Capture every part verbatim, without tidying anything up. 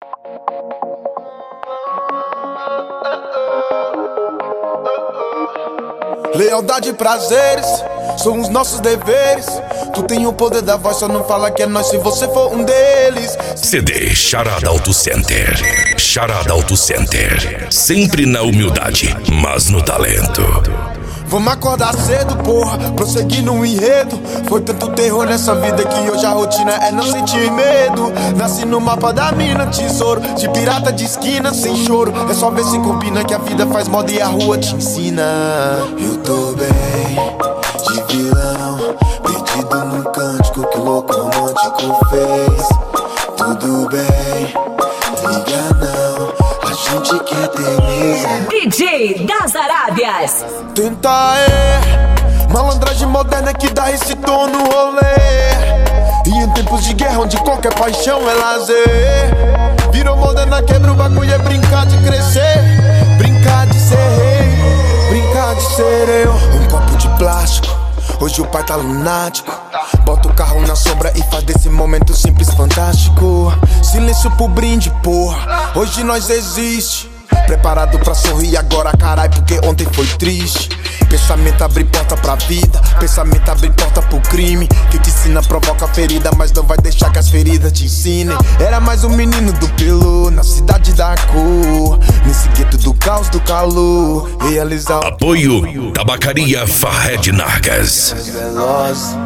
Lealdade e prazeres são os nossos deveres. Tu tem o poder da voz, só não fala que é nós se você for um deles. C D Charada Auto Center. Charada Auto Center. Sempre na humildade, mas no talento. Vamos acordar cedo, porra, prosseguir no enredo. Foi tanto terror nessa vida que hoje a rotina é não sentir medo. Nasci no mapa da mina, tesouro de pirata de esquina, sem choro. É só ver se combina que a vida faz moda e a rua te ensina. Eu tô bem, de vilão, perdido num cântico que o louco romântico fez. Tudo bem, liga não, a gente que eterniza. D J das Arábias. Tenta é malandragem moderna que dá esse tom no rolê. E em tempos de guerra onde qualquer paixão é lazer, virou moderna, quebra o bagulho, é brincar de crescer. Brincar de ser rei, brincar de ser eu. Um copo de plástico, hoje o pai tá lunático. Bota o carro na sombra e faz desse momento simples fantástico. Silêncio pro brinde, porra, hoje nós existe. Preparado pra sorrir agora, carai, porque ontem foi triste. Pensamento abre porta pra vida, pensamento abre porta pro crime. Que te ensina provoca ferida, mas não vai deixar que as feridas te ensinem. Era mais um menino do pelo, na cidade da cor, nesse gueto do caos, do calor. Realizar apoio Tabacaria Fahed Nargas. Veloz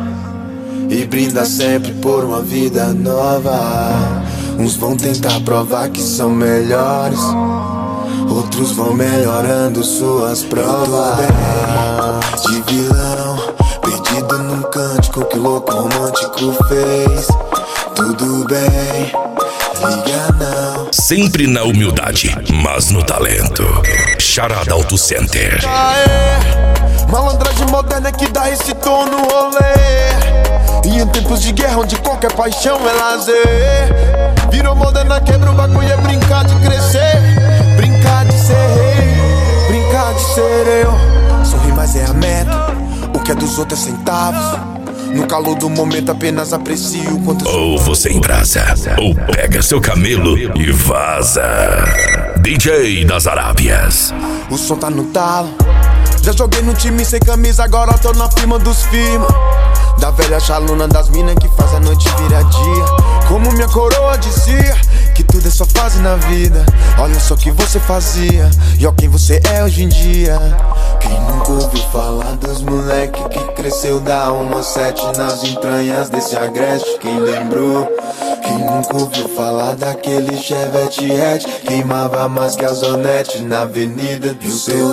e brinda sempre por uma vida nova. Uns vão tentar provar que são melhores, outros vão melhorando suas provas. De vilão, perdido num cântico que o louco romântico fez. Tudo bem, liga não. Sempre na humildade, mas no talento. Charada Auto Center. Aê, malandragem moderna que dá esse tom no rolê. E em tempos de guerra onde qualquer paixão é lazer, virou moderna, quebra o bagulho, é brincar de crescer. Brincar de ser rei, brincar de ser eu. Sorrir mais é a meta, o que é dos outros é centavos. No calor do momento apenas aprecio quanto. Ou você embrasa, ou pega seu camelo e vaza. D J das Arábias. O som tá no talo. Já joguei no time sem camisa, agora tô na firma dos firma. Da velha chaluna das minas que faz a noite virar dia. Como minha coroa dizia, que tudo é só fase na vida. Olha só o que você fazia e ó quem você é hoje em dia. Quem nunca ouviu falar dos moleque que cresceu da uma sete nas entranhas desse agreste? Quem lembrou? Quem nunca ouviu falar daquele Chevette hatch? Queimava mais que a Zonete na avenida do seu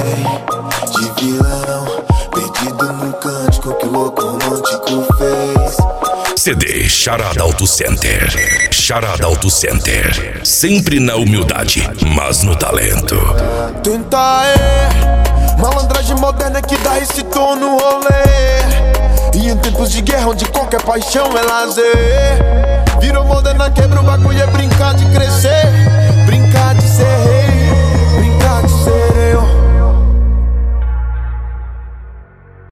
bem. De vilão, perdido num cântico que o louco romântico fez. C D Charada Auto Center. Charada Auto Center. Sempre na humildade, mas no talento. Tenta é malandragem moderna que dá esse tom no rolê. E em tempos de guerra onde qualquer paixão é lazer, virou moderna, quebra o bagulho, é brincar de crescer.